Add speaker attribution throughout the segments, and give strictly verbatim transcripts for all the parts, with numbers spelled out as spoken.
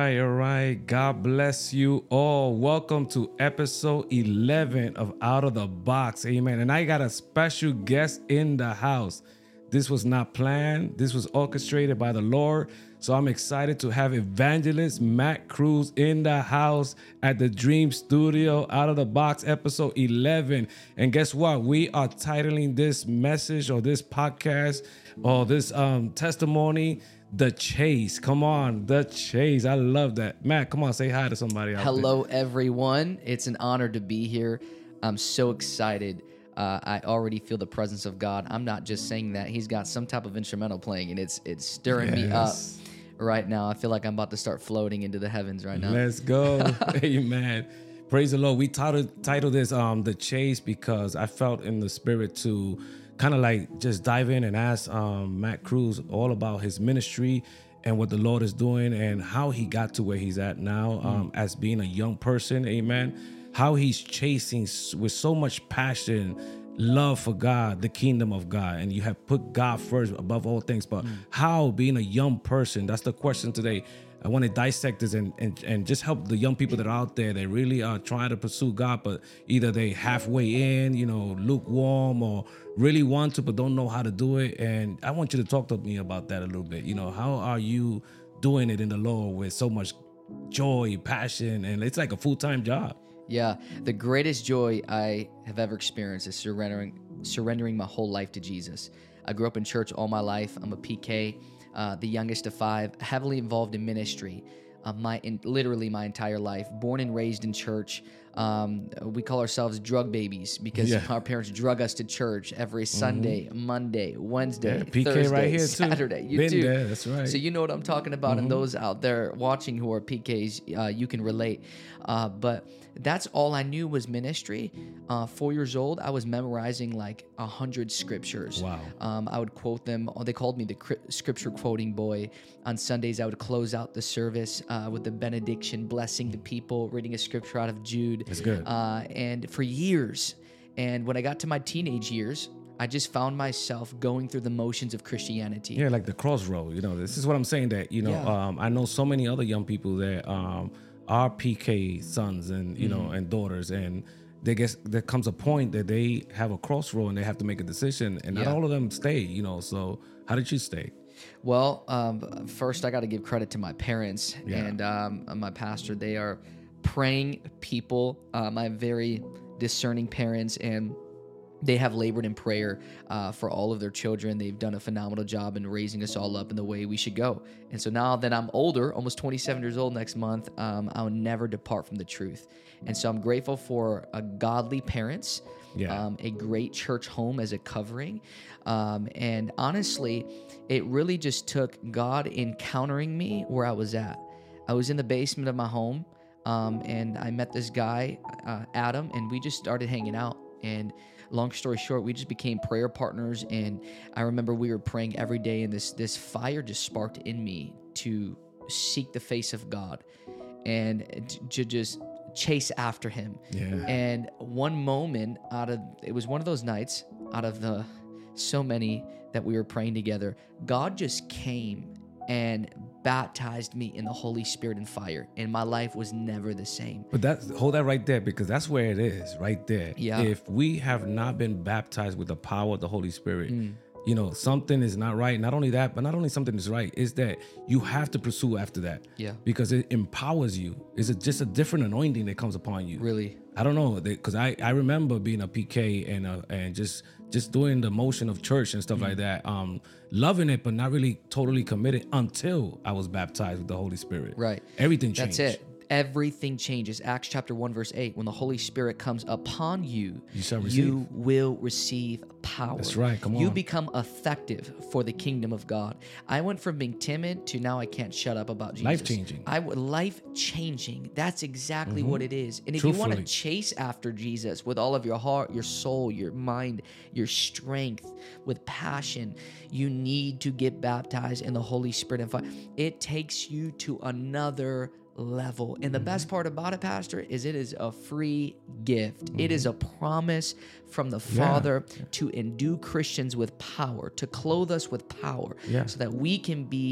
Speaker 1: right, all right. God bless you all. Welcome to episode eleven of Out of the Box. Amen. And I got a special guest in the house. This was not planned. This was orchestrated by the Lord. So I'm excited to have evangelist Matt Cruz in the house at the Dream Studio, Out of the Box, episode eleven. And guess what? We are titling this message or this podcast or this um, testimony, The Chase. Come on, The Chase. I love that. Matt, come on, say hi to somebody out
Speaker 2: Hello, everyone. It's an honor to be here. I'm so excited. Uh, I already feel the presence of God. I'm not just saying that. He's got some type of instrumental playing, and it's it's stirring
Speaker 1: Yes.
Speaker 2: me up right now. I feel like I'm about to start floating into the heavens right now.
Speaker 1: Let's go. Amen. Praise the Lord. We titled, titled this um, The Chase because I felt in the spirit to kind of like just dive in and ask um, Matt Cruz all about his ministry and what the Lord is doing and how he got to where he's at now um, mm. as being a young person. Amen. How he's chasing with so much passion, love for God, the kingdom of God. And you have put God first above all things. But mm. how being a young person, that's the question today. I want to dissect this and, and, and just help the young people that are out there that really are trying to pursue God, but either they halfway in, you know, lukewarm, or really want to, but don't know how to do it. And I want you to talk to me about that a little bit. You know, how are you doing it in the Lord with so much joy, passion, and it's like a full-time job?
Speaker 2: Yeah, the greatest joy I have ever experienced is surrendering surrendering my whole life to Jesus. I grew up in church all my life. I'm a P K, uh, the youngest of five, heavily involved in ministry. Uh, my in, literally my entire life, born and raised in church. Um, we call ourselves drug babies because
Speaker 1: yeah.
Speaker 2: our parents drug us to church every Sunday, mm-hmm. Monday, Wednesday,
Speaker 1: yeah, P K
Speaker 2: Thursday,
Speaker 1: right here
Speaker 2: Saturday.
Speaker 1: Too.
Speaker 2: You
Speaker 1: Been
Speaker 2: too.
Speaker 1: There, that's right.
Speaker 2: So you know what I'm talking about, mm-hmm. and those out there watching who are P Ks, uh, you can relate. Uh, but that's all I knew was ministry. Uh, four years old, I was memorizing like a hundred scriptures.
Speaker 1: Wow.
Speaker 2: Um, I would quote them. They called me the scripture quoting boy. On Sundays, I would close out the service uh, with the benediction, blessing the people, reading a scripture out of Jude.
Speaker 1: That's good.
Speaker 2: Uh, and for years, and when I got to my teenage years, I just found myself going through the motions of Christianity.
Speaker 1: Yeah, like the crossroad. You know, this is what I'm saying. That you know,
Speaker 2: Yeah.
Speaker 1: um, I know so many other young people that um, are P K sons and you
Speaker 2: Mm-hmm.
Speaker 1: know and daughters, and they guess there comes a point that they have a crossroad and they have to make a decision, and not
Speaker 2: Yeah.
Speaker 1: all of them stay. You know, so how did you stay?
Speaker 2: Well, um, first I got to give credit to my parents
Speaker 1: Yeah.
Speaker 2: and um, my pastor. They are praying people. Um, I have very discerning parents, and they have labored in prayer uh, for all of their children. They've done a phenomenal job in raising us all up in the way we should go. And so now that I'm older, almost twenty-seven years old next month, um, I'll never depart from the truth. And so I'm grateful for uh, godly parents,
Speaker 1: Yeah.
Speaker 2: um, a great church home as a covering. Um, and honestly, it really just took God encountering me where I was at. I was in the basement of my home, um, and I met this guy, uh, Adam, and we just started hanging out. And long story short, we just became prayer partners. And I remember we were praying every day, and this this fire just sparked in me to seek the face of God and to just chase after him.
Speaker 1: Yeah.
Speaker 2: And one moment out of, it was one of those nights out of the so many that we were praying together, God just came and baptized me in the Holy Spirit and fire, and my life was never the same.
Speaker 1: But that's hold that right there, because that's where it is, right there.
Speaker 2: Yeah.
Speaker 1: If we have not been baptized with the power of the Holy Spirit,
Speaker 2: Mm.
Speaker 1: you know, something is not right. Not only that, but not only something is right, is that you have to pursue after that.
Speaker 2: Yeah.
Speaker 1: Because it empowers you. It's a, just a different anointing that comes upon you.
Speaker 2: Really?
Speaker 1: I don't know, because I, I remember being a P K and uh, and just just doing the motion of church and stuff
Speaker 2: Mm.
Speaker 1: like that, um, loving it, but not really totally committed until I was baptized with the Holy Spirit.
Speaker 2: Right.
Speaker 1: Everything changed.
Speaker 2: That's it. Everything changes. Acts chapter one, verse eight. When the Holy Spirit comes upon you,
Speaker 1: You shall receive.
Speaker 2: you will receive power.
Speaker 1: That's right. Come
Speaker 2: You
Speaker 1: on.
Speaker 2: become effective for the kingdom of God. I went from being timid to now I can't shut up about Jesus.
Speaker 1: Life-changing.
Speaker 2: I w- life changing. That's exactly what it is. And if you want to
Speaker 1: Truthfully.
Speaker 2: chase after Jesus with all of your heart, your soul, your mind, your strength, with passion, you need to get baptized in the Holy Spirit and fire. It takes you to another level. And the best part about it, Pastor, is it is a free gift. Mm-hmm. It is a promise from the Father yeah. to endue Christians with power, to clothe us with power,
Speaker 1: yeah.
Speaker 2: so that we can be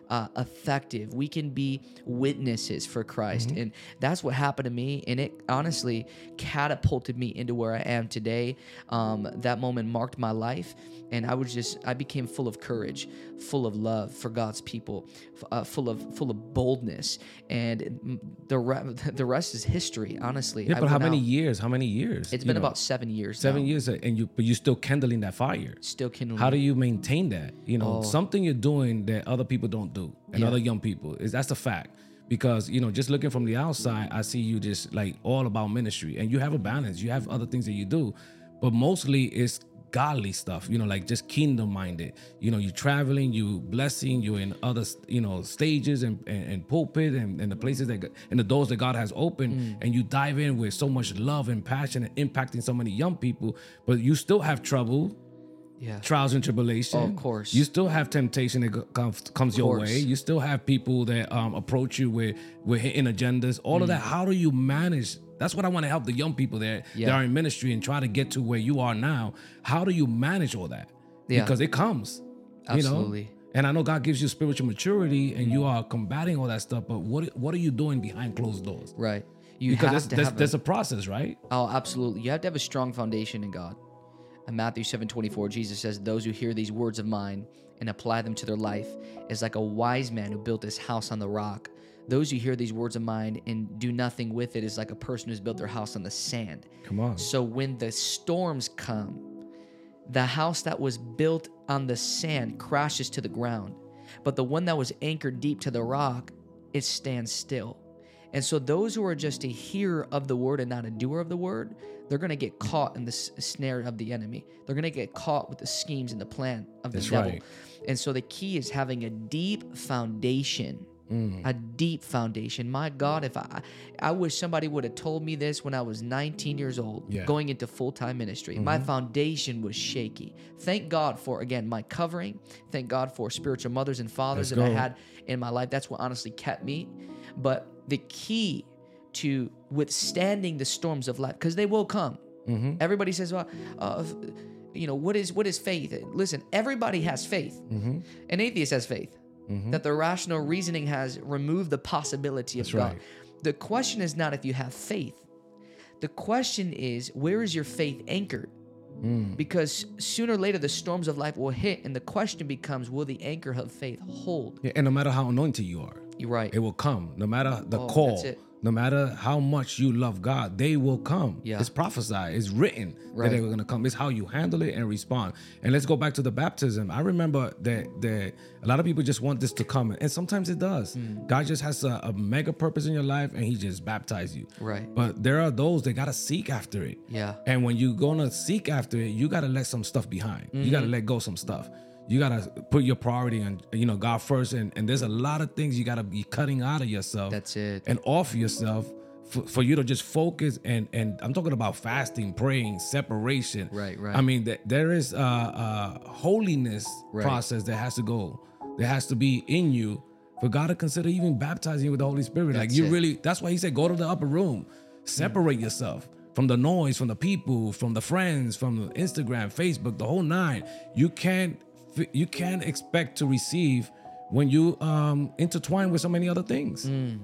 Speaker 2: uh, effective. We can be witnesses for Christ.
Speaker 1: Mm-hmm.
Speaker 2: And that's what happened to me. And it honestly catapulted me into where I am today. Um, that moment marked my life. And I was just, I became full of courage, full of love for God's people, uh, full of full of boldness. And the, re- the rest is history, honestly.
Speaker 1: Yeah,
Speaker 2: I
Speaker 1: but how
Speaker 2: went
Speaker 1: many
Speaker 2: out-
Speaker 1: years? How many years?
Speaker 2: It's
Speaker 1: You
Speaker 2: been
Speaker 1: know,
Speaker 2: about seven years
Speaker 1: seven
Speaker 2: now.
Speaker 1: years, and you but you're still kindling that fire.
Speaker 2: Still kindling.
Speaker 1: How do you maintain that? You know,
Speaker 2: Oh.
Speaker 1: something you're doing that other people don't do, and
Speaker 2: Yeah.
Speaker 1: other young people is that's the fact. Because you know, just looking from the outside, I see you just like all about ministry, and you have a balance. You have other things that you do, but mostly it's godly stuff. You know, like just kingdom minded. You know, you're traveling, you blessing, you're in other you know stages and and, and pulpit and, and the places that and the doors that God has opened,
Speaker 2: Mm.
Speaker 1: and you dive in with so much love and passion and impacting so many young people. But you still have trouble.
Speaker 2: Yeah.
Speaker 1: Trials and tribulation.
Speaker 2: Oh, of course.
Speaker 1: You still have temptation that go- comes comes your
Speaker 2: course.
Speaker 1: way. You still have people that um, approach you with with hitting agendas. All of that. How do you manage? That's what I want to help the young people that,
Speaker 2: Yeah.
Speaker 1: that are in ministry and try to get to where you are now. How do you manage all that?
Speaker 2: Yeah.
Speaker 1: Because it comes.
Speaker 2: Absolutely.
Speaker 1: You know? And I know God gives you spiritual maturity and you are combating all that stuff. But what what are you doing behind closed doors?
Speaker 2: Right. You
Speaker 1: Because
Speaker 2: have
Speaker 1: there's,
Speaker 2: to
Speaker 1: there's,
Speaker 2: have
Speaker 1: there's
Speaker 2: a,
Speaker 1: a process, right?
Speaker 2: oh, absolutely. You have to have a strong foundation in God. In Matthew seven twenty-four, Jesus says, those who hear these words of mine and apply them to their life is like a wise man who built his house on the rock. Those who hear these words of mine and do nothing with it is like a person who's built their house on the sand.
Speaker 1: Come on.
Speaker 2: So when the storms come, the house that was built on the sand crashes to the ground. But the one that was anchored deep to the rock, it stands still. And so those who are just a hearer of the word and not a doer of the word, they're going to get caught in the s- snare of the enemy. They're going to get caught with the schemes and the plan of the
Speaker 1: That's
Speaker 2: devil.
Speaker 1: right.
Speaker 2: And so the key is having a deep foundation.
Speaker 1: Mm.
Speaker 2: A deep foundation. My God, if I I wish somebody would have told me this when I was nineteen years old,
Speaker 1: Yeah.
Speaker 2: going into full-time ministry.
Speaker 1: Mm-hmm.
Speaker 2: My foundation was shaky. Thank God for, again, my covering. Thank God for spiritual mothers and fathers
Speaker 1: Let's
Speaker 2: that I
Speaker 1: go.
Speaker 2: had in my life. That's what honestly kept me. But the key to withstanding the storms of life, because they will come.
Speaker 1: Mm-hmm.
Speaker 2: Everybody says, well, uh, you know, what is what is faith? Listen, everybody has faith.
Speaker 1: Mm-hmm.
Speaker 2: An atheist has faith.
Speaker 1: Mm-hmm.
Speaker 2: That the rational reasoning has removed the possibility of
Speaker 1: That's
Speaker 2: God.
Speaker 1: right.
Speaker 2: The question is not if you have faith. The question is, where is your faith anchored?
Speaker 1: Mm.
Speaker 2: Because sooner or later, the storms of life will hit, and the question becomes, will the anchor of faith hold?
Speaker 1: Yeah, and no matter how anointed you are,
Speaker 2: You're right.
Speaker 1: it will come. No matter the
Speaker 2: Oh,
Speaker 1: call,
Speaker 2: that's it.
Speaker 1: no matter how much you love God, they will come.
Speaker 2: Yeah.
Speaker 1: It's prophesied. It's written
Speaker 2: Right.
Speaker 1: that they're going to come. It's how you handle it and respond. And let's go back to the baptism. I remember that that a lot of people just want this to come, and sometimes it does.
Speaker 2: Hmm.
Speaker 1: God just has a, a mega purpose in your life, and He just baptizes you.
Speaker 2: Right.
Speaker 1: But there are those that gotta seek after it.
Speaker 2: Yeah.
Speaker 1: And when you're gonna seek after it, you gotta let some stuff behind. You gotta let go some stuff. You gotta put your priority on, you know, God first. And, and there's a lot of things you gotta be cutting out of yourself.
Speaker 2: That's it.
Speaker 1: And off yourself for, for you to just focus. And and I'm talking about fasting, praying, separation.
Speaker 2: Right, right.
Speaker 1: I mean, that there is a, a holiness
Speaker 2: Right.
Speaker 1: process that has to go, that has to be in you for God to consider even baptizing you with the Holy Spirit. like
Speaker 2: That's
Speaker 1: you
Speaker 2: it.
Speaker 1: really, that's why He said, go to the upper room, separate yourself from the noise, from the people, from the friends, from Instagram, Facebook, the whole nine. You can't, you can't expect to receive when you um, intertwine with so many other things.
Speaker 2: Mm.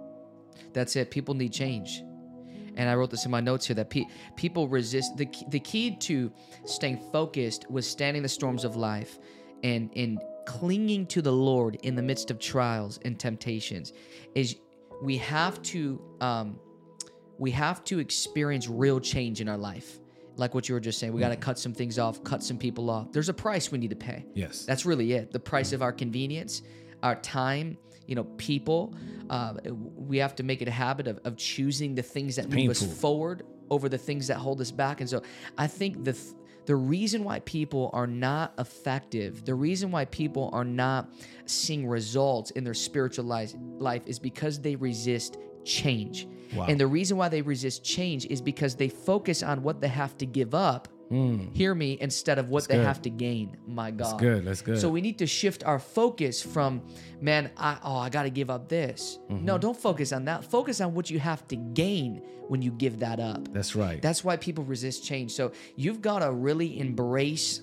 Speaker 2: That's it. People need change. And I wrote this in my notes here that pe- people resist. The key, the key to staying focused, withstanding the storms of life, and, and clinging to the Lord in the midst of trials and temptations is we have to um, we have to experience real change in our life. Like what you were just saying, we got to cut some things off, cut some people off. There's a price we need to pay.
Speaker 1: Yes.
Speaker 2: That's really it. The price of our convenience, our time, you know, people. Uh, we have to make it a habit of, of choosing the things that move us
Speaker 1: painful.
Speaker 2: forward over the things that hold us back. And so I think the th- the reason why people are not effective, the reason why people are not seeing results in their spiritual life, life is because they resist change.
Speaker 1: Wow.
Speaker 2: And the reason why they resist change is because they focus on what they have to give up. Hear me, instead of what they
Speaker 1: good.
Speaker 2: have to gain. My God.
Speaker 1: That's good. That's good.
Speaker 2: So we need to shift our focus from, man, I, oh, I got to give up this.
Speaker 1: Mm-hmm.
Speaker 2: No, don't focus on that. Focus on what you have to gain when you give that up.
Speaker 1: That's right.
Speaker 2: That's why people resist change. So you've got to really embrace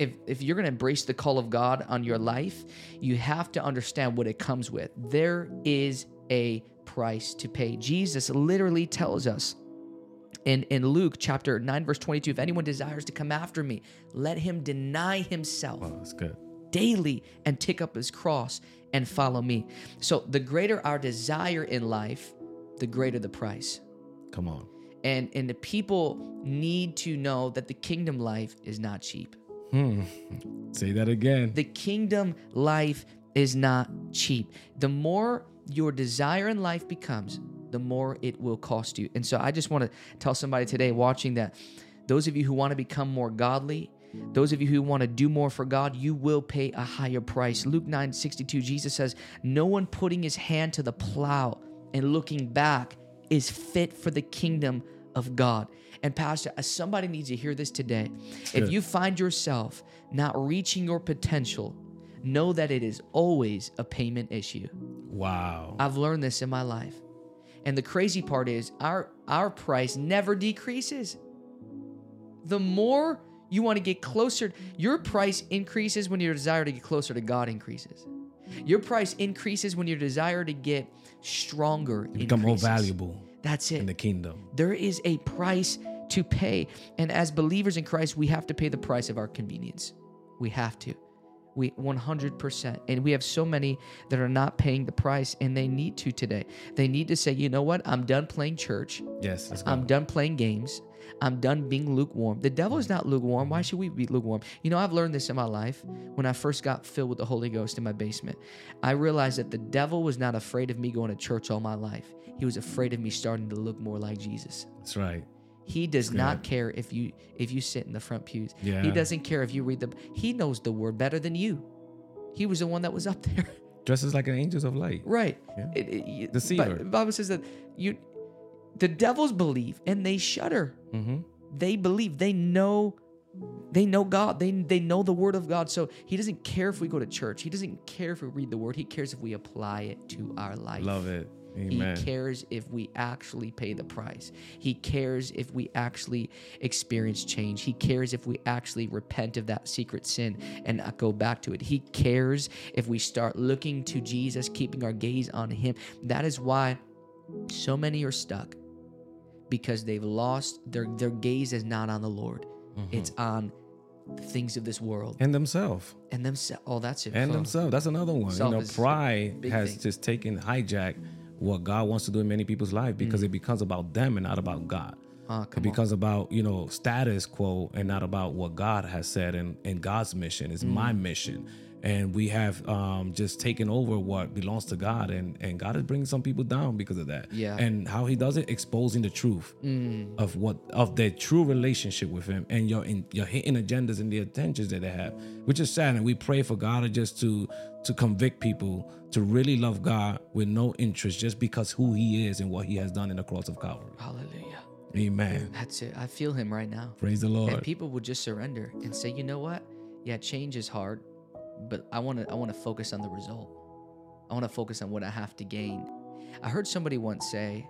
Speaker 2: if if you're going to embrace the call of God on your life, you have to understand what it comes with. There is a price to pay. Jesus literally tells us in, in Luke chapter nine, verse twenty-two, if anyone desires to come after me, let him deny himself
Speaker 1: Wow, that's good.
Speaker 2: daily and take up his cross and follow me. So the greater our desire in life, the greater the price.
Speaker 1: Come on.
Speaker 2: And and the people need to know that the kingdom life is not cheap.
Speaker 1: Hmm. Say that again.
Speaker 2: The kingdom life is not cheap. The more your desire in life becomes, the more it will cost you. And so I just want to tell somebody today watching that those of you who want to become more godly, those of you who want to do more for God, you will pay a higher price. Luke nine sixty-two, Jesus says, no one putting his hand to the plow and looking back is fit for the kingdom of God. And Pastor, somebody needs to hear this today.
Speaker 1: Good.
Speaker 2: If you find yourself not reaching your potential, know that it is always a payment issue.
Speaker 1: Wow.
Speaker 2: I've learned this in my life. And the crazy part is our, our price never decreases. The more you want to get closer, your price increases when your desire to get closer to God increases. Your price increases when your desire to get stronger
Speaker 1: You become more
Speaker 2: increases.
Speaker 1: valuable
Speaker 2: That's it.
Speaker 1: in the kingdom.
Speaker 2: There is a price to pay. And as believers in Christ, we have to pay the price of our convenience. We have to. We one hundred percent. And we have so many that are not paying the price, and they need to today. They need to say, you know what? I'm done playing church.
Speaker 1: Yes, let's go.
Speaker 2: I'm done playing games. I'm done being lukewarm. The devil is not lukewarm. Why should we be lukewarm? You know, I've learned this in my life. When I first got filled with the Holy Ghost in my basement, I realized that the devil was not afraid of me going to church all my life. He was afraid of me starting to look more like Jesus.
Speaker 1: That's right.
Speaker 2: He does
Speaker 1: That's
Speaker 2: not
Speaker 1: good.
Speaker 2: care if you if you sit in the front pews.
Speaker 1: Yeah.
Speaker 2: He doesn't care if you read the. He knows the word better than you. He was the one that was up there.
Speaker 1: Dresses like an angels of light.
Speaker 2: Right.
Speaker 1: Yeah.
Speaker 2: It, it, you-
Speaker 1: Deceiver.
Speaker 2: Bi- Bible says that you, the devils believe and they shudder.
Speaker 1: Mm-hmm.
Speaker 2: They believe. They know. They know God. They they know the word of God. So he doesn't care if we go to church. He doesn't care if we read the word. He cares if we apply it to our life.
Speaker 1: Love it. Amen.
Speaker 2: He cares if we actually pay the price. He cares if we actually experience change. He cares if we actually repent of that secret sin and not go back to it. He cares if we start looking to Jesus, keeping our gaze on him. That is why so many are stuck, because they've lost their their gaze is not on the Lord.
Speaker 1: Mm-hmm.
Speaker 2: It's on the things of this world
Speaker 1: And themselves.
Speaker 2: and themselves. Oh, that's it.
Speaker 1: And
Speaker 2: Full.
Speaker 1: themselves. That's another one.
Speaker 2: Self
Speaker 1: you know,
Speaker 2: is a
Speaker 1: pride
Speaker 2: big
Speaker 1: has
Speaker 2: thing.
Speaker 1: just taken hijack what God wants to do in many people's life, because
Speaker 2: Mm.
Speaker 1: it becomes about them and not about God.
Speaker 2: Ah,
Speaker 1: It
Speaker 2: come on.
Speaker 1: becomes about, you know, status quo and not about what God has said, and, and God's mission is my
Speaker 2: Mm.
Speaker 1: mission. And we have um, just taken over what belongs to God, and, and God is bringing some people down because of that.
Speaker 2: Yeah.
Speaker 1: And how he does it, exposing the truth
Speaker 2: Mm.
Speaker 1: of what of their true relationship with him, and your in, your hidden agendas and the intentions that they have, which is sad. And we pray for God to just to to convict people to really love God with no interest, just because who he is and what he has done in the cross of Calvary.
Speaker 2: Hallelujah.
Speaker 1: Amen.
Speaker 2: That's it. I feel him right now.
Speaker 1: Praise the Lord.
Speaker 2: And people would just surrender and say, you know what? Yeah, change is hard, but I want to I want to focus on the result. I want to focus on what I have to gain. I heard somebody once say,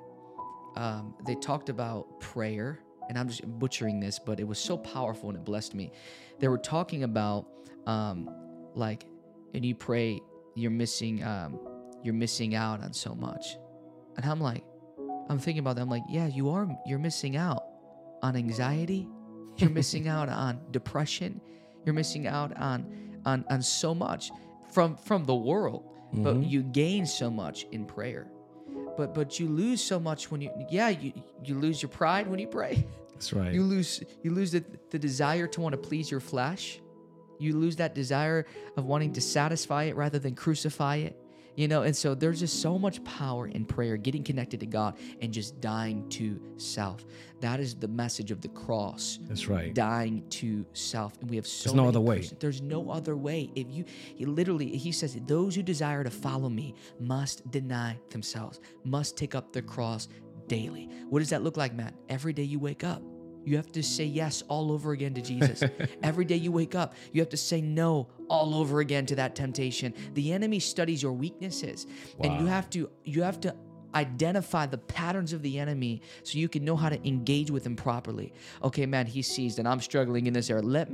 Speaker 2: um, they talked about prayer, and I'm just butchering this, but it was so powerful and it blessed me. They were talking about um, like, and you pray, you're missing um, you're missing out on so much, and I'm like, I'm thinking about that. I'm like, yeah, you are. You're missing out on anxiety. You're missing out on depression. You're missing out on on on so much from from the world. But
Speaker 1: Mhm.
Speaker 2: you gain so much in prayer. But but you lose so much when you yeah you you lose your pride when you pray.
Speaker 1: That's right.
Speaker 2: You lose you lose the, the desire to want to please your flesh. You lose that desire of wanting to satisfy it rather than crucify it. You know, and so there's just so much power in prayer, getting connected to God and just dying to self. That is the message of the cross.
Speaker 1: That's right.
Speaker 2: Dying to self. And we have so
Speaker 1: There's no
Speaker 2: many
Speaker 1: other way.
Speaker 2: Christians- There's no other way. If you he literally he says, those who desire to follow me must deny themselves, must take up their cross daily. What does that look like, Matt? Every day you wake up, you have to say yes all over again to Jesus. Every day you wake up, you have to say no all over again to that temptation. The enemy studies your weaknesses, and you
Speaker 1: Wow.
Speaker 2: have to you have to identify the patterns of the enemy so you can know how to engage with him properly. Okay, man, he sees that I'm struggling in this area. Let me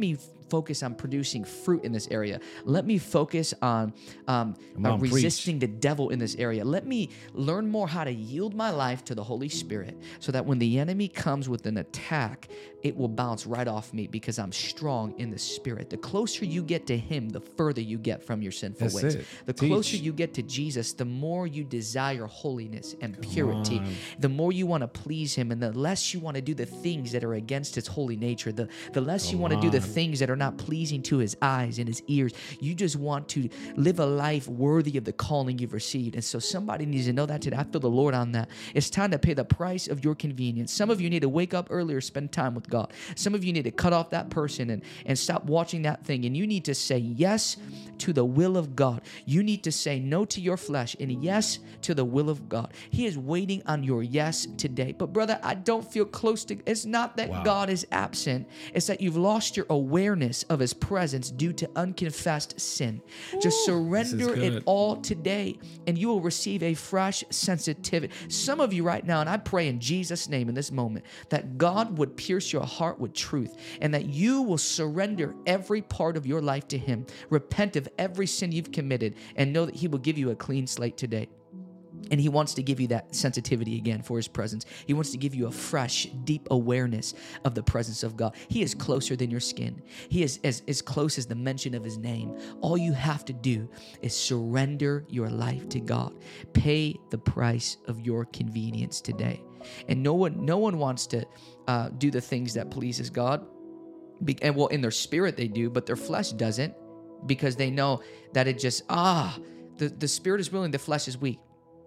Speaker 2: focus on producing fruit in this area. Let me focus on um, uh,
Speaker 1: on,
Speaker 2: resisting preach. the devil in this area. Let me learn more how to yield my life to the Holy Spirit so that when the enemy comes with an attack, it will bounce right off me because I'm strong in the Spirit. The closer you get to Him, the further you get from your sinful
Speaker 1: That's
Speaker 2: ways.
Speaker 1: it.
Speaker 2: The
Speaker 1: Teach.
Speaker 2: closer you get to Jesus, the more you desire holiness and purity. The more you want to please Him, and the less you want to do the things that are against His holy nature. The, the less
Speaker 1: Come
Speaker 2: you want to do the
Speaker 1: on.
Speaker 2: things that are not pleasing to His eyes and His ears. You just want to live a life worthy of the calling you've received. And so somebody needs to know that today. I feel the Lord on that. It's time to pay the price of your convenience. Some of you need to wake up earlier, spend time with God. Some of you need to cut off that person and, and stop watching that thing. And you need to say yes to the will of God. You need to say no to your flesh and yes to the will of God. He is waiting on your yes today. But brother, I don't feel close to, it's not that
Speaker 1: Wow.
Speaker 2: God is absent. It's that you've lost your awareness of His presence due to unconfessed sin. Just surrender it
Speaker 1: good.
Speaker 2: all today and you will receive a fresh sensitivity. Some of you right now, and I pray in Jesus' name in this moment, that God would pierce your heart with truth and that you will surrender every part of your life to Him. Repent of every sin you've committed and know that He will give you a clean slate today. And He wants to give you that sensitivity again for His presence. He wants to give you a fresh, deep awareness of the presence of God. He is closer than your skin. He is as, as close as the mention of His name. All you have to do is surrender your life to God. Pay the price of your convenience today. And no one, no one wants to uh, do the things that pleases God. Be- and well, in their spirit they do, but their flesh doesn't, because they know that it just, ah, the, the spirit is willing, the flesh is weak.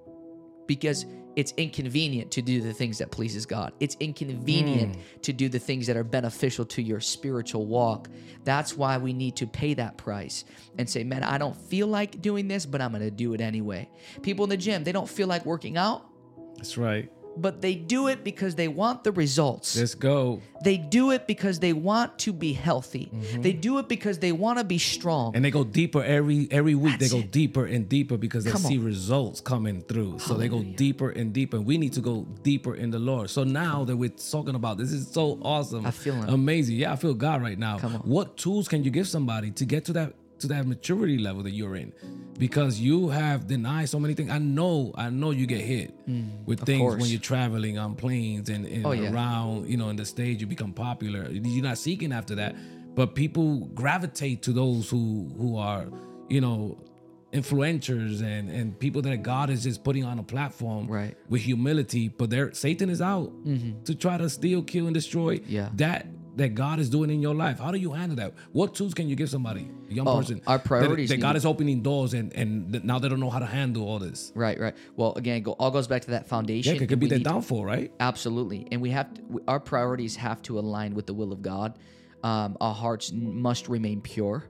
Speaker 2: Because it's inconvenient to do the things that pleases God. It's inconvenient mm. to do the things that are beneficial to your spiritual walk. That's why we need to pay that price and say, man, I don't feel like doing this, but I'm going to do it anyway. People in the gym, they don't feel like working out.
Speaker 1: That's right.
Speaker 2: But they do it because they want the results.
Speaker 1: Let's go.
Speaker 2: They do it because they want to be healthy. Mm-hmm. They do it because they want to be strong.
Speaker 1: And they go deeper every every week.
Speaker 2: That's
Speaker 1: they go
Speaker 2: it.
Speaker 1: deeper and deeper because they
Speaker 2: Come
Speaker 1: see
Speaker 2: on.
Speaker 1: results coming through. So
Speaker 2: Hallelujah.
Speaker 1: they go deeper and deeper. We need to go deeper in the Lord. So now that we're talking about this, is so awesome.
Speaker 2: I feel Him.
Speaker 1: Amazing. Yeah, I feel God right now.
Speaker 2: Come on.
Speaker 1: What tools can you give somebody to get to that to that maturity level that you're in? Because you have denied so many things. I know, I know you get hit mm, with things
Speaker 2: course.
Speaker 1: when you're traveling on planes and, and
Speaker 2: Oh, yeah.
Speaker 1: around, you know, in the stage, you become popular. You're not seeking after that. But people gravitate to those who who are, you know, influencers and, and people that God is just putting on a platform
Speaker 2: Right.
Speaker 1: with humility. But there, Satan is out
Speaker 2: Mm-hmm.
Speaker 1: to try to steal, kill, and destroy
Speaker 2: Yeah.
Speaker 1: that that God is doing in your life. How do you handle that? What tools can you give somebody, a young
Speaker 2: Oh,
Speaker 1: person?
Speaker 2: our priorities
Speaker 1: That, that God
Speaker 2: need-
Speaker 1: is opening doors and and th- now they don't know how to handle all this.
Speaker 2: Right, right. Well, again, go, all goes back to that foundation.
Speaker 1: Yeah, it could
Speaker 2: and
Speaker 1: be
Speaker 2: we
Speaker 1: their
Speaker 2: need to-
Speaker 1: downfall, right?
Speaker 2: Absolutely. And we have to, we- our priorities have to align with the will of God. Um, our hearts must remain pure,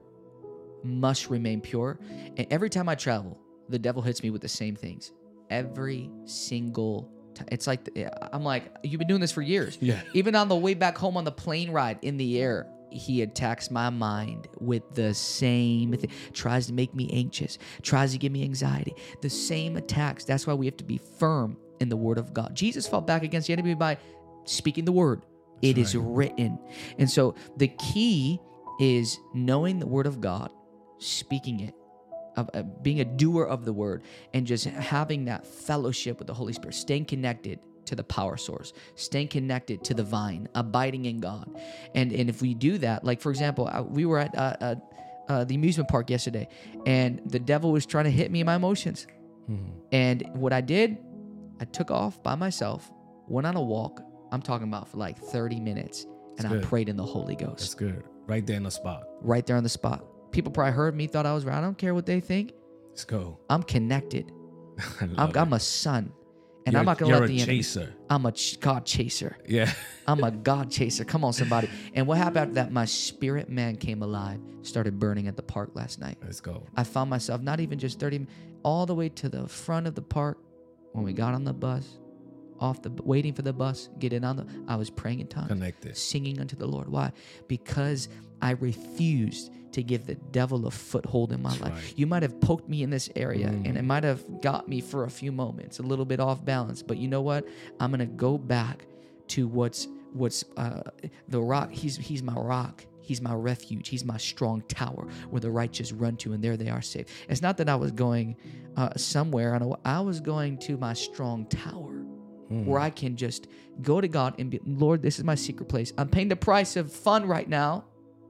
Speaker 2: must remain pure. And every time I travel, the devil hits me with the same things. Every single time. It's like, I'm like, you've been doing this for years.
Speaker 1: Yeah.
Speaker 2: Even on the way back home on the plane ride in the air, he attacks my mind with the same thing. Tries to make me anxious. Tries to give me anxiety. The same attacks. That's why we have to be firm in the word of God. Jesus fought back against the enemy by speaking the word. It is written. And so the key is knowing the word of God, speaking it, of uh, being a doer of the word, and just having that fellowship with the Holy Spirit, staying connected to the power source, staying connected to the vine, abiding in God. And and if we do that, like for example, I, we were at uh, uh, uh, the amusement park yesterday, and the devil was trying to hit me in my emotions.
Speaker 1: Mm-hmm.
Speaker 2: And what I did, I took off by myself, went on a walk. I'm talking about for like thirty minutes, and
Speaker 1: That's
Speaker 2: I
Speaker 1: good.
Speaker 2: prayed in the Holy Ghost.
Speaker 1: That's good. Right there in the spot.
Speaker 2: Right there on the spot. People probably heard me, thought I was right. I don't care what they think.
Speaker 1: Let's go.
Speaker 2: I'm connected.
Speaker 1: I
Speaker 2: I'm,
Speaker 1: love
Speaker 2: I'm
Speaker 1: it.
Speaker 2: a son. And
Speaker 1: You're-
Speaker 2: I'm not going to
Speaker 1: you're
Speaker 2: let
Speaker 1: a
Speaker 2: the enemy.
Speaker 1: chaser.
Speaker 2: I'm a ch- God chaser.
Speaker 1: Yeah.
Speaker 2: I'm a God chaser. Come on, somebody. And what happened after that? My spirit man came alive, started burning at the park last night.
Speaker 1: Let's go.
Speaker 2: I found myself not even just thirty, all the way to the front of the park. When we got on the bus, off the waiting for the bus, getting on the, I was praying in tongues,
Speaker 1: Connected.
Speaker 2: singing unto the Lord. Why? Because I refused to give the devil a foothold in my
Speaker 1: That's
Speaker 2: life.
Speaker 1: right.
Speaker 2: You might have poked me in this area,
Speaker 1: Mm.
Speaker 2: and it might have got me for a few moments, a little bit off balance. But you know what? I'm gonna go back to what's what's uh, the rock. He's he's my rock. He's my refuge. He's my strong tower where the righteous run to, and there they are safe. It's not that I was going uh, somewhere. I was going to my strong tower mm. where I can just go to God and be, Lord, this is my secret place. I'm paying the price of fun right now,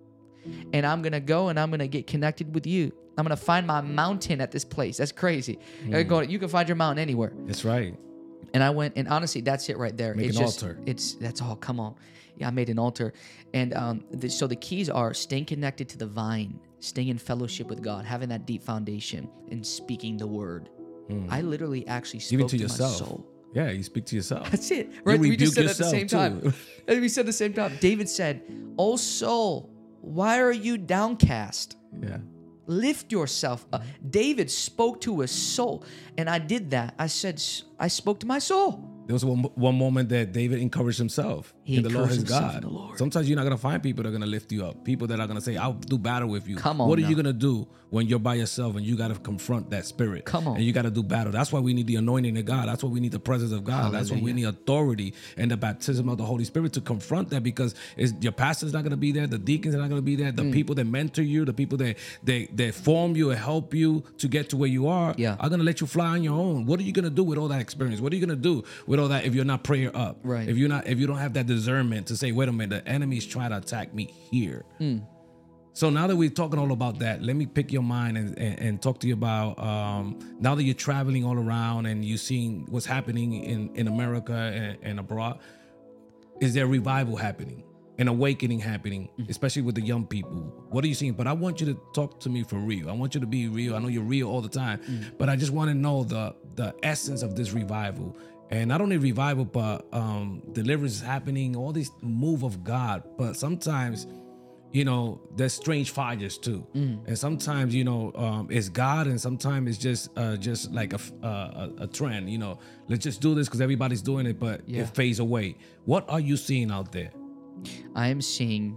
Speaker 2: and I'm going to go and I'm going to get connected with you. I'm going to find my mountain at this place. That's crazy. Mm. Going, you can find your mountain anywhere.
Speaker 1: That's right.
Speaker 2: And I went, and honestly, that's it right there.
Speaker 1: Make
Speaker 2: it's
Speaker 1: an
Speaker 2: just,
Speaker 1: altar.
Speaker 2: It's that's all. Come on, yeah, I made an altar, and um, the, so the keys are staying connected to the vine, staying in fellowship with God, having that deep foundation, and speaking the word. Mm. I literally actually spoke
Speaker 1: Give it to,
Speaker 2: to
Speaker 1: yourself.
Speaker 2: My soul.
Speaker 1: Yeah, you speak to yourself.
Speaker 2: That's it. Right? We just said it at the same
Speaker 1: too.
Speaker 2: time. And we said at the same time. David said, "O soul, why are you downcast?
Speaker 1: Yeah."
Speaker 2: Lift yourself up." David spoke to his soul, and I did that. I said, I spoke to my soul.
Speaker 1: There was one, one moment that David encouraged himself
Speaker 2: he
Speaker 1: in the Lord his
Speaker 2: God.
Speaker 1: God.
Speaker 2: The Lord.
Speaker 1: Sometimes you're not going to find people that are going to lift you up. People that are going to say, I'll do battle with you.
Speaker 2: Come on.
Speaker 1: What are
Speaker 2: now.
Speaker 1: you going to do when you're by yourself and you got to confront that spirit?
Speaker 2: Come on.
Speaker 1: And you got to do battle. That's why we need the anointing of God. That's why we need the presence of God. Hallelujah. That's why we need authority and the baptism of the Holy Spirit to confront that, because it's, your pastor's not going to be there. The deacons are not going to be there. The mm. people that mentor you, the people that, they, that form you and help you to get to where you are,
Speaker 2: yeah.
Speaker 1: are going to let you fly on your own. What are you going to do with all that experience? What are you going to do with all that if you're not prayer up?
Speaker 2: Right.
Speaker 1: If you're not, if you don't have that discernment to say, wait a minute, the enemy's trying to attack me here. Mm. So now that we're talking all about that, let me pick your mind and, and, and talk to you about um, now that you're traveling all around and you're seeing what's happening in, in America and, and abroad. Is there revival happening, an awakening happening, mm. especially with the young people? What are you seeing? But I want you to talk to me for real. I want you to be real. I know you're real all the time, mm. but I just want to know the the essence of this revival. And not only revival, but um, deliverance is happening, all this move of God. But sometimes, you know, there's strange fires too. Mm. And sometimes, you know, um, it's God, and sometimes it's just uh, just like a, uh, a, a trend, you know, let's just do this because everybody's doing it, but yeah. it fades away. What are you seeing out there?
Speaker 2: I am seeing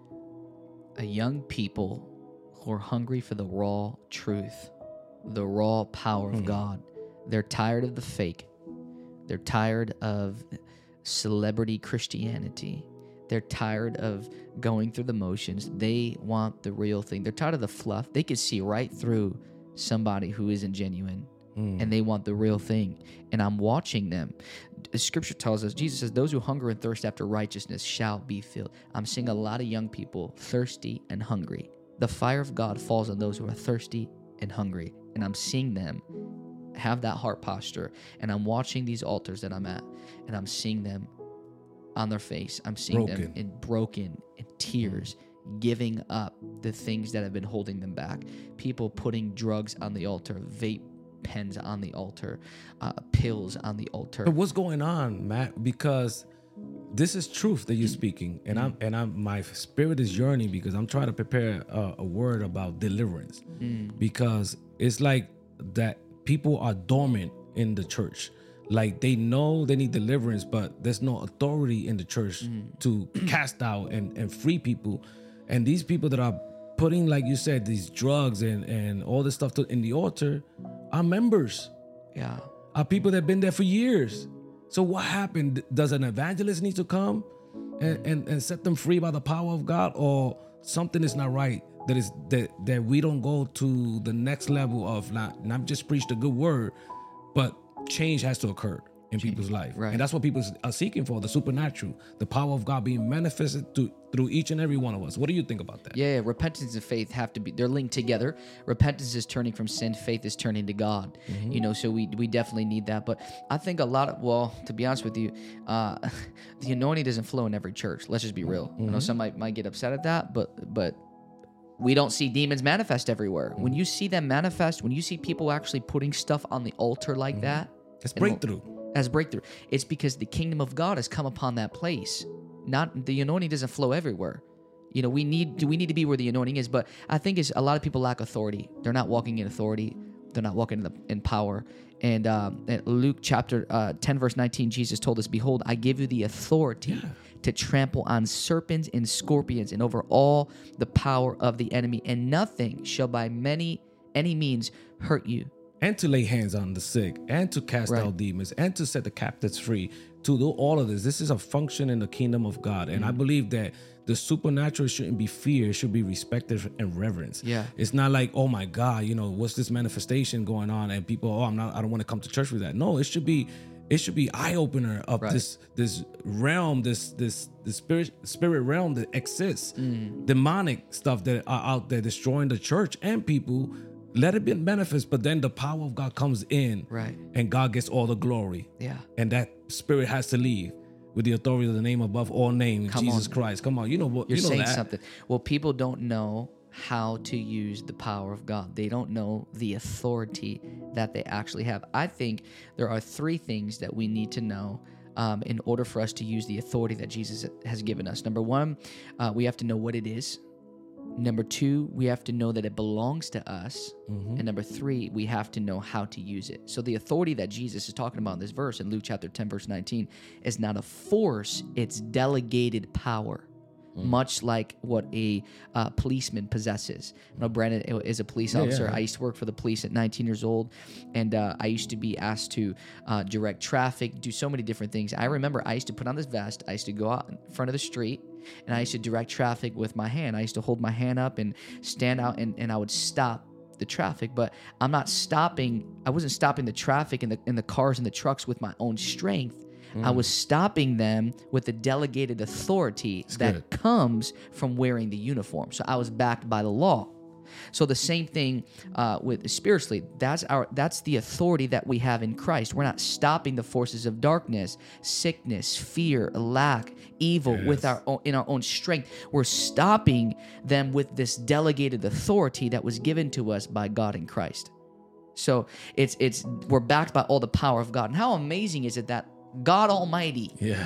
Speaker 2: a young people who are hungry for the raw truth, the raw power of mm. God. They're tired of the fake. They're tired of celebrity Christianity. They're tired of going through the motions. They want the real thing. They're tired of the fluff. They could see right through somebody who isn't genuine, mm. and they want the real thing. And I'm watching them. Scripture tells us, Jesus says, those who hunger and thirst after righteousness shall be filled. I'm seeing a lot of young people thirsty and hungry. The fire of God falls on those who are thirsty and hungry. And I'm seeing them have that heart posture, and I'm watching these altars that I'm at, and I'm seeing them on their face. I'm seeing broken. them in broken in tears, mm. giving up the things that have been holding them back. People putting drugs on the altar, vape pens on the altar, uh, pills on the altar.
Speaker 1: But what's going on, Matt? Because this is truth that you're speaking, and I'm and I'm my spirit is yearning because I'm trying to prepare a, a word about deliverance, mm. because it's like that. People are dormant in the church. Like they know they need deliverance, but there's no authority in the church mm. to cast out and, and free people. And these people that are putting, like you said, these drugs and, and all this stuff to, in the altar are members.
Speaker 2: Yeah.
Speaker 1: Are people that have been there for years. So what happened? Does an evangelist need to come and, and, and set them free by the power of God, or something is not right? That is that that we don't go to the next level of not not just preach the good word, but change has to occur in change. people's life,
Speaker 2: right.
Speaker 1: And that's what people are seeking for: the supernatural, the power of God being manifested to, through each and every one of us. What do you think about that?
Speaker 2: Yeah, yeah, repentance and faith have to be, they're linked together. Repentance is turning from sin, faith is turning to God. Mm-hmm. You know, so we we definitely need that. But I think a lot of, well, to be honest with you, uh, the anointing doesn't flow in every church. Let's just be real. Mm-hmm. I know some might, might get upset at that, but but we don't see demons manifest everywhere. Mm-hmm. When you see them manifest, when you see people actually putting stuff on the altar like mm-hmm. that,
Speaker 1: it's breakthrough.
Speaker 2: As breakthrough, it's because the kingdom of God has come upon that place. Not the anointing doesn't flow everywhere. You know, we need we need to be where the anointing is. But I think it's a lot of people lack authority. They're not walking in authority. They're not walking in, the, in power. And um, in Luke chapter uh, ten, verse nineteen, Jesus told us, "Behold, I give you the authority yeah. to trample on serpents and scorpions and over all the power of the enemy, and nothing shall by many any means hurt you."
Speaker 1: and to lay hands on the sick, and to cast
Speaker 2: Right.
Speaker 1: out demons, and to set the captives free, to do all of this. This is a function in the kingdom of God. And I believe that the supernatural shouldn't be feared, it should be respected and reverenced.
Speaker 2: Yeah.
Speaker 1: It's not like, oh my God, you know, what's this manifestation going on? And people, oh, I'm not, I don't want to come to church with that. No, it should be, it should be eye opener of
Speaker 2: Right.
Speaker 1: this this realm, this this the spirit spirit realm that exists, demonic stuff that are out there destroying the church and people. Let it be manifest, but then the power of God comes in,
Speaker 2: Right.
Speaker 1: and God gets all the glory.
Speaker 2: Yeah.
Speaker 1: And that spirit has to leave with the authority of the name above all names,
Speaker 2: Come
Speaker 1: Jesus
Speaker 2: on.
Speaker 1: Christ. Come on, you know what?
Speaker 2: You're
Speaker 1: you know
Speaker 2: saying
Speaker 1: that.
Speaker 2: something. Well, people don't know how to use the power of God. They don't know the authority that they actually have. I think there are three things that we need to know um, in order for us to use the authority that Jesus has given us. Number one, uh, we have to know what it is. Number two, we have to know that it belongs to us. And number three, we have to know how to use it. So the authority that Jesus is talking about in this verse in Luke chapter ten, verse nineteen, is not a force, it's delegated power. Much like what a uh, policeman possesses. You know, Brandon is a police
Speaker 1: Yeah,
Speaker 2: officer.
Speaker 1: yeah.
Speaker 2: I used to work for the police at nineteen years old, and uh, I used to be asked to uh, direct traffic, do so many different things. I remember I used to put on this vest. I used to go out in front of the street, and I used to direct traffic with my hand. I used to hold my hand up and stand out, and, and I would stop the traffic. But I'm not stopping. I wasn't stopping the traffic in the in the cars and the trucks with my own strength. I was stopping them with the delegated authority that
Speaker 1: good.
Speaker 2: comes from wearing the uniform. So I was backed by the law. So the same thing uh, with spiritually. That's our that's the authority that we have in Christ. We're not stopping the forces of darkness, sickness, fear, lack, evil with
Speaker 1: Yes.
Speaker 2: our own, in our own strength. We're stopping them with this delegated authority that was given to us by God in Christ. So it's it's we're backed by all the power of God. And how amazing is it that God Almighty
Speaker 1: Yeah.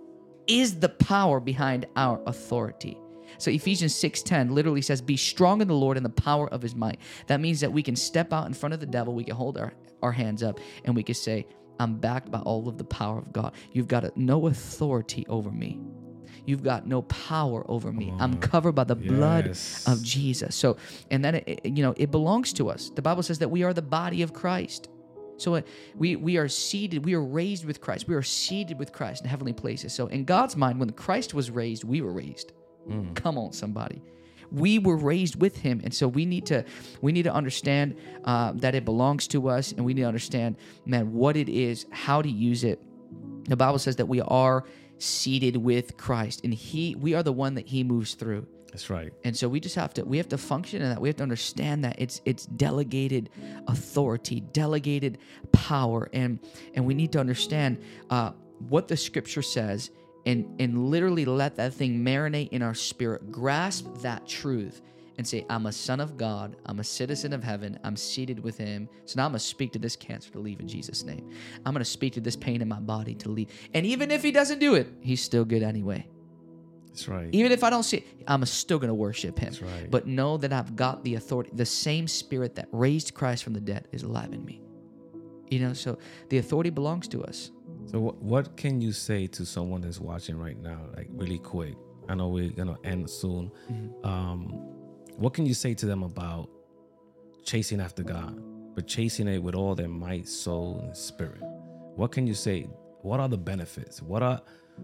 Speaker 2: is the power behind our authority. So Ephesians six ten literally says, be strong in the Lord and the power of his might. That means that we can step out in front of the devil, we can hold our, our hands up, and we can say, I'm backed by all of the power of God. You've got no authority over me. You've got no power over me. I'm covered by the blood
Speaker 1: Yes.
Speaker 2: of Jesus. So, and then, it, you know, it belongs to us. The Bible says that we are the body of Christ. So uh, we we are seated, we are raised with Christ. We are seated with Christ in heavenly places. So in God's mind, when Christ was raised, we were raised. Come on, somebody. We were raised with him. And so we need to we need to understand uh, that it belongs to us, and we need to understand, man, what it is, how to use it. The Bible says that we are seated with Christ, and he we are the one that he moves through.
Speaker 1: That's right.
Speaker 2: And so we just have to we have to function in that. We have to understand that it's it's delegated authority, delegated power, and and we need to understand uh, what the scripture says, and and literally let that thing marinate in our spirit. Grasp that truth and say, I'm a son of God. I'm a citizen of heaven. I'm seated with him. So now I'm going to speak to this cancer to leave in Jesus' name. I'm going to speak to this pain in my body to leave. And even if he doesn't do it, he's still good anyway.
Speaker 1: That's right.
Speaker 2: Even if I don't see it, I'm still going to worship him.
Speaker 1: That's right.
Speaker 2: But know that I've got the authority. The same spirit that raised Christ from the dead is alive in me. You know, so the authority belongs to us.
Speaker 1: So what, what can you say to someone that's watching right now, like really quick? I know we're going to end soon.
Speaker 2: Mm-hmm.
Speaker 1: Um, what can you say to them about chasing after God, but chasing it with all their might, soul, and spirit? What can you say? What are the benefits? What are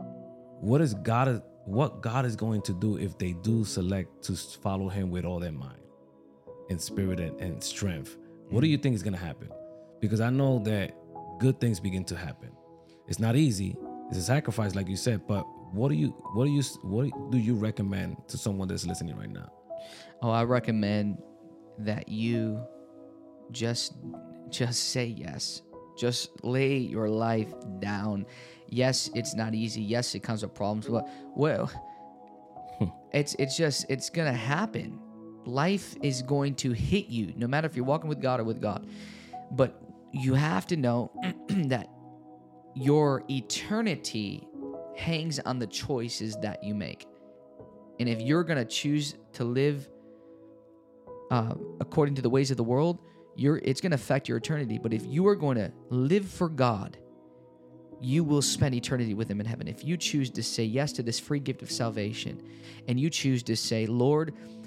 Speaker 1: what is God what God is going to do if they do select to follow him with all their mind and spirit and, and strength? What do you think is going to happen? Because I know that good things begin to happen. It's not easy. It's a sacrifice, like you said. But what do you, what do you, what do you recommend to someone that's listening right now?
Speaker 2: Oh, I recommend that you just just say yes. Just lay your life down. Yes, it's not easy. Yes, it comes with problems. But well, it's it's just it's gonna happen. Life is going to hit you, no matter if you're walking with God or with God. But you have to know that your eternity hangs on the choices that you make. And if you're gonna choose to live uh, according to the ways of the world, you're it's gonna affect your eternity. But if you are going to live for God, you will spend eternity with him in heaven. If you choose to say yes to this free gift of salvation, and you choose to say, Lord,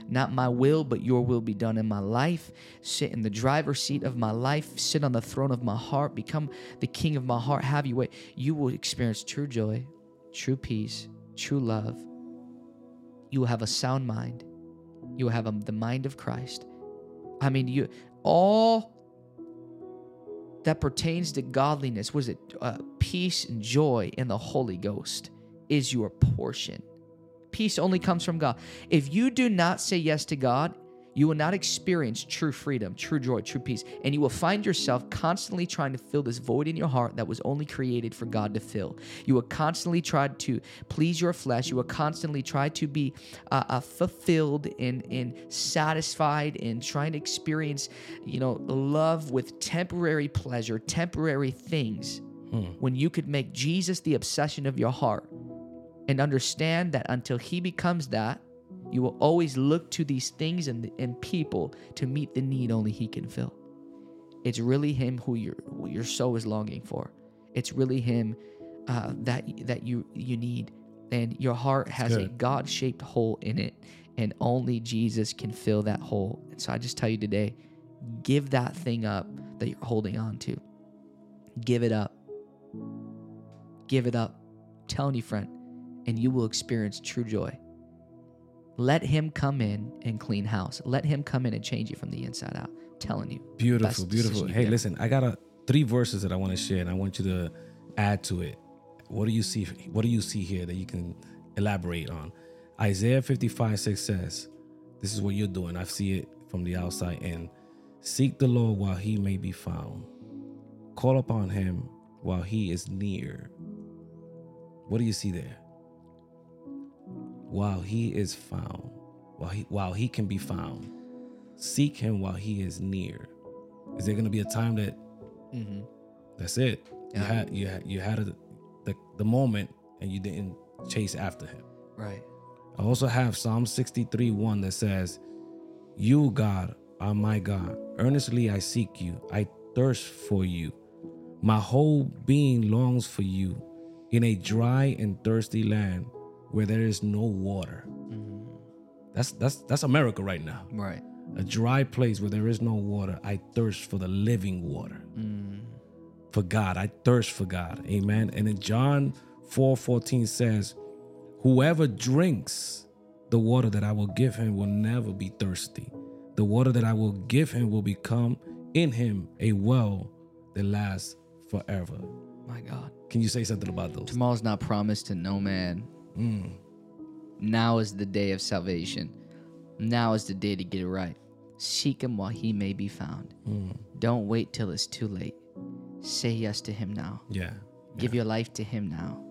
Speaker 2: Not my will, but your will be done in my life. Sit in the driver's seat of my life. Sit on the throne of my heart. Become the king of my heart. Have your way. You will experience true joy, true peace, true love. You will have a sound mind. You will have a, the mind of Christ. I mean, you all that pertains to godliness, was it uh, peace and joy in the Holy Ghost is your portion. Peace only comes from God. If you do not say yes to God, you will not experience true freedom, true joy, true peace. And you will find yourself constantly trying to fill this void in your heart that was only created for God to fill. You will constantly try to please your flesh. You will constantly try to be uh, uh, fulfilled and, and satisfied and trying to experience, you know, love with temporary pleasure, temporary things, hmm. when you could make Jesus the obsession of your heart and understand that until he becomes that, you will always look to these things and, and people to meet the need only he can fill. It's really him who your who your soul is longing for. It's really him uh, that that you you need. And your heart has a God-shaped hole in it, and only Jesus can fill that hole. And so I just tell you today, give that thing up that you're holding on to. Give it up. Give it up. I'm telling you, friend, and you will experience true joy. Let him come in and clean house. Let him come in and change you from the inside out. I'm telling you.
Speaker 1: Beautiful, beautiful. Hey, listen, I got a, three verses that I want to share, and I want you to add to it. What do you see? What do you see here that you can elaborate on? Isaiah fifty-five six says, this is what you're doing. I see it from the outside in. Seek the Lord while he may be found. Call upon him while he is near. What do you see there? While he is found, while he while he can be found, seek him while he is near. Is there going to be a time that mm-hmm. that's it? Yeah. You had you had you had a, the the moment and you didn't chase after him.
Speaker 2: Right.
Speaker 1: I also have Psalm sixty-three one that says, "You, God, are my God. Earnestly I seek you. I thirst for you. My whole being longs for you in a dry and thirsty land where there is no water." Mm-hmm. That's that's that's America right now.
Speaker 2: Right.
Speaker 1: A dry place where there is no water. I thirst for the living water. Mm. For God. I thirst for God. Amen. And in John four fourteen says, whoever drinks the water that I will give him will never be thirsty. The water that I will give him will become in him a well that lasts forever.
Speaker 2: My God.
Speaker 1: Can you say something about those?
Speaker 2: Tomorrow's not promised to no man. Mm. Now is the day of salvation. Now is the day to get it right. Seek him while he may be found. Mm. Don't wait till it's too late. Say yes to him now.
Speaker 1: Yeah.
Speaker 2: Give
Speaker 1: yeah.
Speaker 2: your life to him now.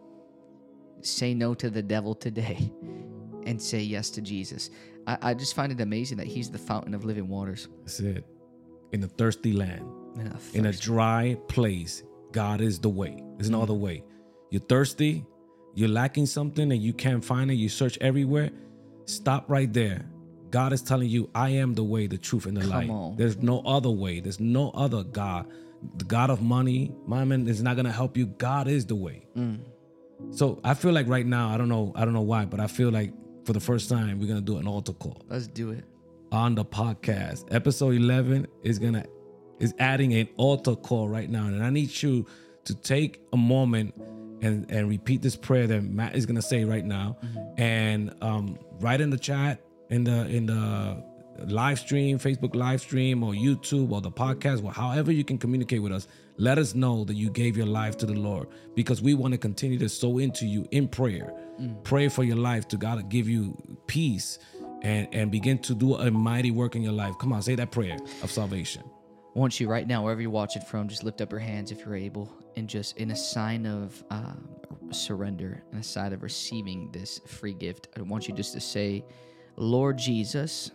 Speaker 2: Say no to the devil today and say yes to Jesus. I, I just find it amazing that he's the fountain of living waters.
Speaker 1: That's it. In a thirsty land,
Speaker 2: in a, thirsty.
Speaker 1: in a dry place, God is the way. There's no mm. other way. You're thirsty, you're lacking something and you can't find it, you search everywhere. Stop right there. God is telling you, I am the way, the truth, and the
Speaker 2: Come
Speaker 1: light.
Speaker 2: on.
Speaker 1: There's no other way. There's no other God. The God of money, mammon, is not going to help you. God is the way. Mm. So I feel like right now, I don't know, I don't know why, but I feel like for the first time, we're going to do an altar call.
Speaker 2: Let's do it.
Speaker 1: On the podcast. Episode eleven is going to, is adding an altar call right now. And I need you to take a moment and, and repeat this prayer that Matt is going to say right now. Mm-hmm. And um, write in the chat, in the, in the live stream, Facebook live stream, or YouTube, or the podcast, or however you can communicate with us. Let us know that you gave your life to the Lord, because we want to continue to sow into you in prayer. Mm. Pray for your life to God to give you peace and, and begin to do a mighty work in your life. Come on, say that prayer of salvation.
Speaker 2: I want you right now, wherever you watch it from, just lift up your hands if you're able, and just in a sign of uh, surrender, in a sign of receiving this free gift, I want you just to say, Lord Jesus,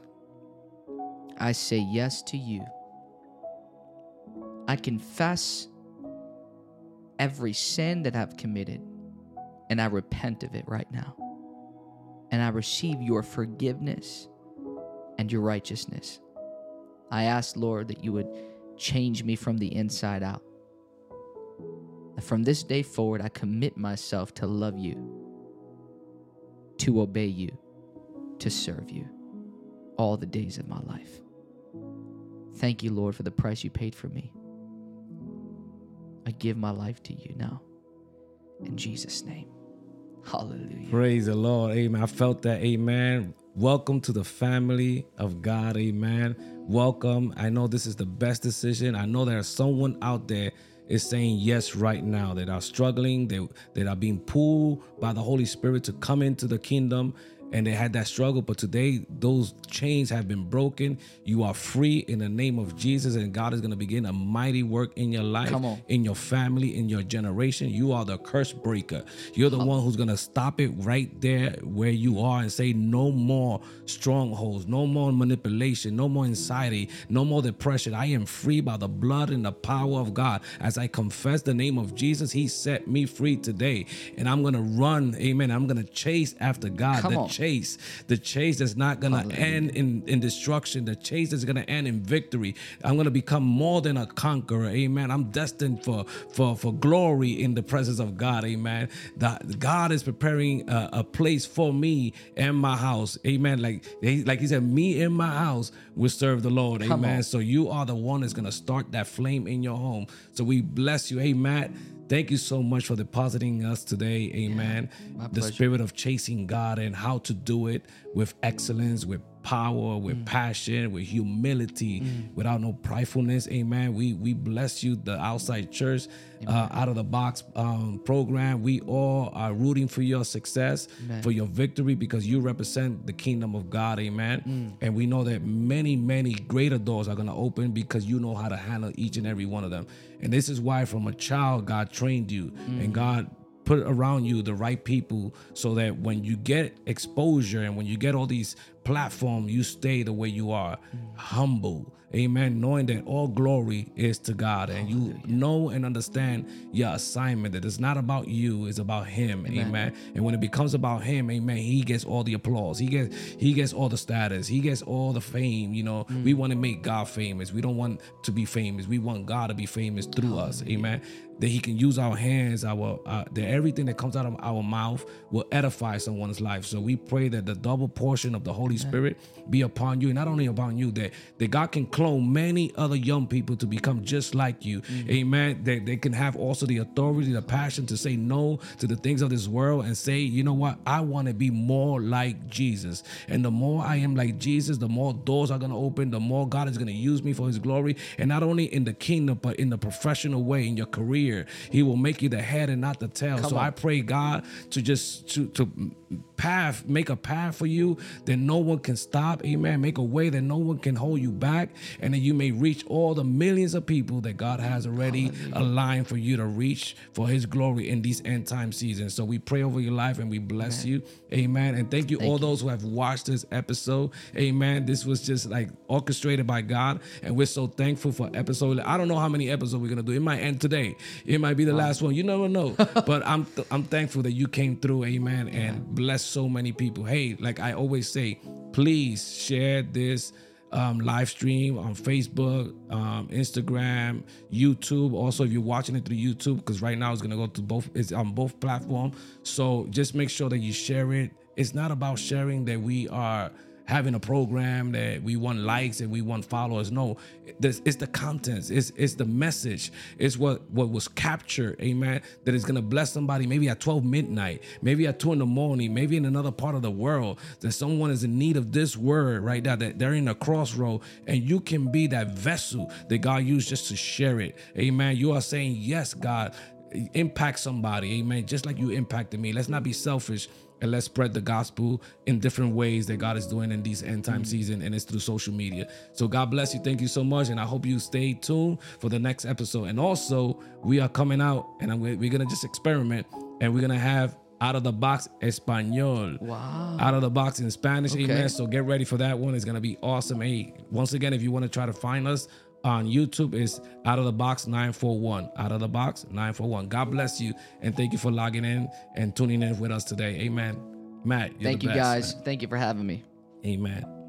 Speaker 2: I say yes to you. I confess every sin that I've committed, and I repent of it right now. And I receive your forgiveness and your righteousness. I ask, Lord, that you would change me from the inside out. And from this day forward, I commit myself to love you, to obey you, to serve you. all the days of my life. Thank you, Lord, for the price you paid for me. I give my life to you now. In Jesus' name. Hallelujah.
Speaker 1: Praise the Lord. Amen. I felt that. Amen. Welcome to the family of God. Amen. Welcome. I know this is the best decision. I know there's someone out there is saying yes right now, that are struggling, they, that are being pulled by the Holy Spirit to come into the kingdom. And they had that struggle, but today those chains have been broken. You are free in the name of Jesus, and God is going to begin a mighty work in your life,
Speaker 2: Come on.
Speaker 1: in your family, in your generation. You are the curse breaker. You're the one who's going to stop it right there where you are and say no more strongholds, no more manipulation, no more anxiety, no more depression. I am free by the blood and the power of God. As I confess the name of Jesus, he set me free today, and I'm going to run. Amen. I'm going to chase after God.
Speaker 2: Come
Speaker 1: the
Speaker 2: on.
Speaker 1: chase, the chase that's not going to end in, in destruction, the chase that's going to end in victory. I'm going to become more than a conqueror. Amen. I'm destined for, for, for glory in the presence of God. Amen. The, God is preparing a, a place for me and my house. Amen. Like, like he said, me and my house will serve the Lord.
Speaker 2: Come
Speaker 1: Amen.
Speaker 2: on.
Speaker 1: So you are the one that's going to start that flame in your home. So we bless you. Amen. Thank you so much for depositing us today. Amen.
Speaker 2: my
Speaker 1: The
Speaker 2: pleasure.
Speaker 1: spirit of chasing God and how to do it with excellence, with power, with mm. passion, with humility, mm. without no pridefulness. Amen. We we bless you, the Outside Church, uh, Out of the Box um, program. We all are rooting for your success, Amen. For your victory, because you represent the kingdom of God. Amen. Mm. And we know that many, many greater doors are going to open because you know how to handle each and every one of them. And this is why from a child, God trained you mm. and God put around you the right people so that when you get exposure and when you get all these platforms, you stay the way you are, mm. humble. Amen. Knowing that all glory is to God, and you know and understand your assignment, that it's not about you, it's about him. Amen. Amen. And when it becomes about him, amen, he gets all the applause. He gets he gets all the status. He gets all the fame. You know, mm. we want to make God famous. We don't want to be famous. We want God to be famous through Hallelujah. Us. Amen. That he can use our hands, our uh, that everything that comes out of our mouth will edify someone's life. So we pray that the double portion of the Holy Amen. Spirit be upon you, and not only upon you, that, that God can clone many other young people to become just like you. Mm-hmm. Amen. That they can have also the authority, the passion to say no to the things of this world and say, you know what, I want to be more like Jesus. And the more I am like Jesus, the more doors are going to open, the more God is going to use me for his glory. And not only in the kingdom, but in the professional way, in your career. He will make you the head and not the tail. Come so on. I pray God to just to to path, make a path for you that no one can stop. Amen. Make a way that no one can hold you back, and that you may reach all the millions of people that God has already Hallelujah. Aligned for you to reach for his glory in these end time seasons. So we pray over your life and we bless Amen. You. Amen. And thank you thank all you. Those who have watched this episode. Amen. This was just like orchestrated by God, and we're so thankful for episode. I don't know how many episodes we're gonna do. It might end today. It might be the last one. You never know. But I'm th- I'm thankful that you came through. Amen. And yeah. bless so many people. Hey, like I always say, please share this um, live stream on Facebook, um, Instagram, YouTube. Also, if you're watching it through YouTube, because right now it's gonna go to both. It's on both platforms. So just make sure that you share it. It's not about sharing that we are having a program that we want likes and we want followers. No, this it's the contents, it's it's the message, it's what what was captured, amen, that is gonna bless somebody maybe at twelve midnight, maybe at two in the morning, maybe in another part of the world, that someone is in need of this word right now, that they're in a crossroad, and you can be that vessel that God used just to share it. Amen. You are saying, yes, God, impact somebody. Amen. Just like you impacted me. Let's not be selfish, and let's spread the gospel in different ways that God is doing in these end time mm. season, and it's through social media. So God bless you. Thank you so much. And I hope you stay tuned for the next episode. And also, we are coming out, and I'm, we're going to just experiment, and we're going to have Out of the Box Espanol.
Speaker 2: Wow.
Speaker 1: Out of the Box in Spanish.
Speaker 2: Okay.
Speaker 1: Amen. So get ready for that one. It's going to be awesome. Hey, once again, if you want to try to find us on YouTube, is Out of the Box nine four one. Out of the Box nine four one. God bless you, and thank you for logging in and tuning in with us today. Amen. Matt, you're
Speaker 2: thank
Speaker 1: the
Speaker 2: you
Speaker 1: best,
Speaker 2: guys.
Speaker 1: man.
Speaker 2: Thank you for having me.
Speaker 1: Amen.